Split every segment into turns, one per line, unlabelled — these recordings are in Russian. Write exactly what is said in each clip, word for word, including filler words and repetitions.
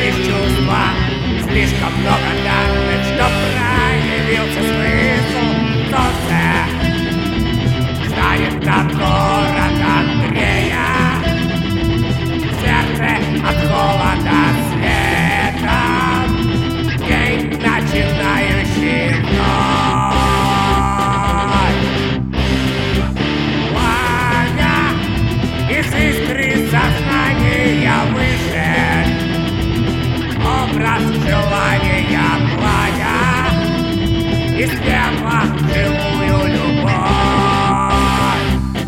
лишь чувства. Слишком много данных, чтоб проявился смысл. Солнце станет над город Андрея, сердце от холода светом, день начинающий вновь. Пламя из искры сознания выше, образ желания пламя из пепла живую любовь,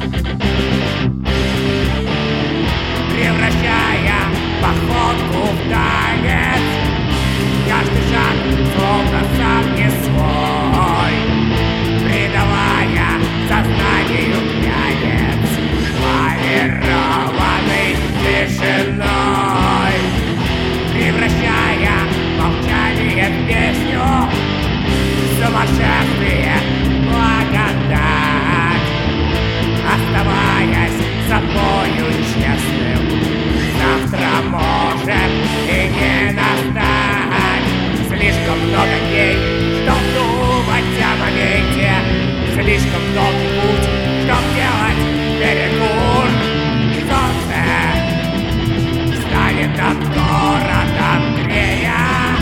превращая походку в танец. Каждый шаг словно сам не свой, придавая сознанию пьянец, полированный тишиной, превращая молчание в песню, сумасшествие благодать, оставаясь собою честным. Завтра может и не настать. Слишком много дней, чтоб думать о моменте, слишком долгий путь, чтоб делать перекур. Солнце станет от города Андрея,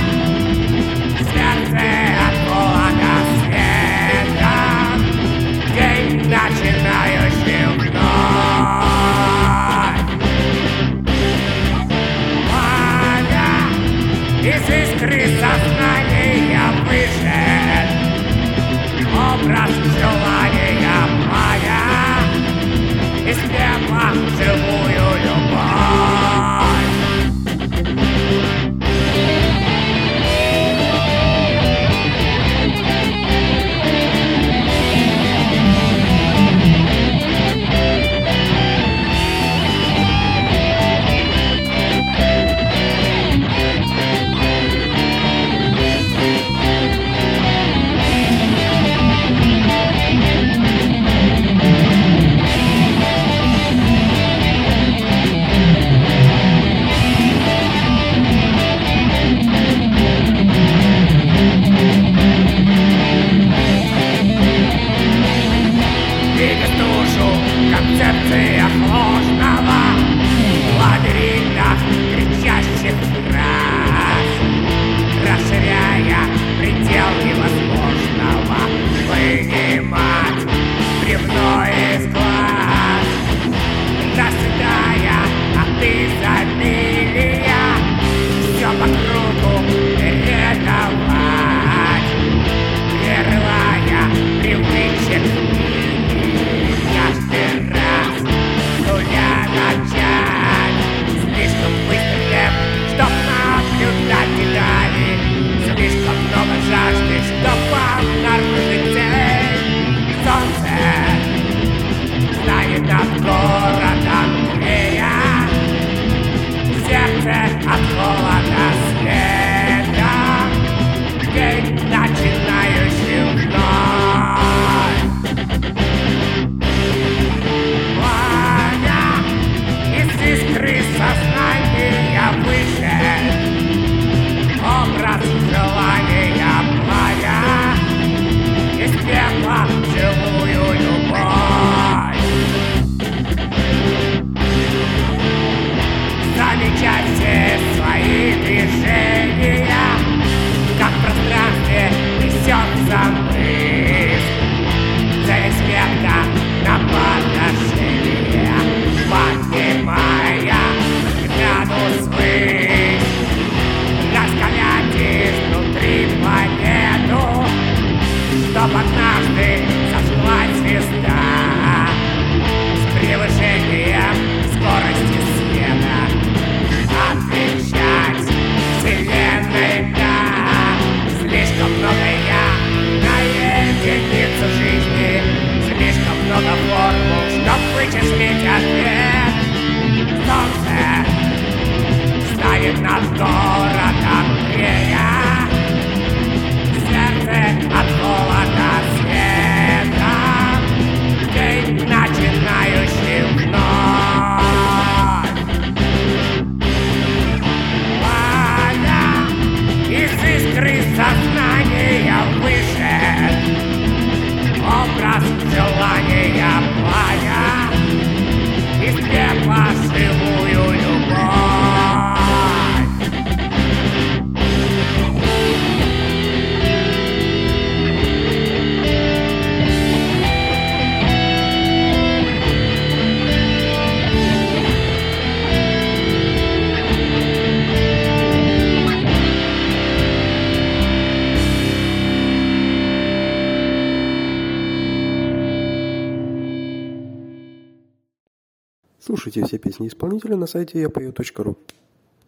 сердце от холода светом, день начинающий вновь. Пламя из искры сознания выше, образ желания моя из пепла живую любовь.
Слушайте все песни исполнителя на сайте я пою точка ру.